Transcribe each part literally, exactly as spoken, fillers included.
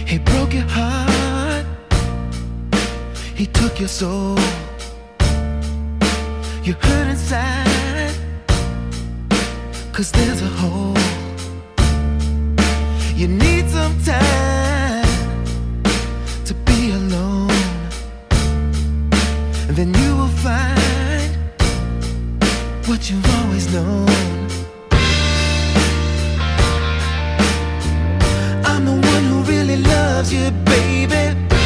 He broke your heart, he took your soul. You hurt inside, 'cause there's a hole. You need some time to be alone, and then you will find what you've always known. I'm the one who really loves you, baby.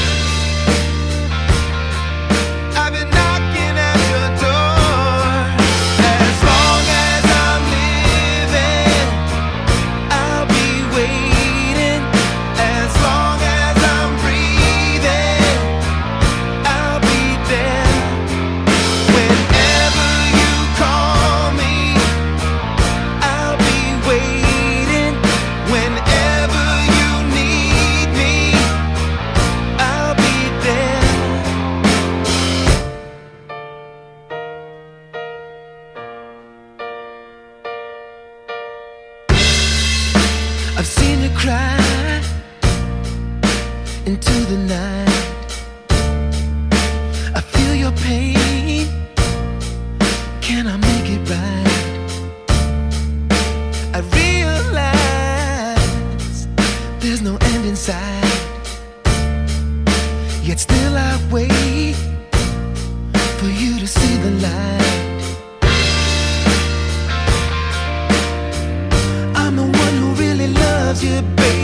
I've been knocking at your door. As long as I'm living, I'll be waiting. As long as I'm breathing, I'll be there. Whenever you call me, I'll be waiting. Whenever you need me, I'll be there. I've seen you cry into the night. I feel your pain. Can I make it right? I realize there's no end in sight, yet still I wait for you to see the light. I'm the one who really loves you, baby.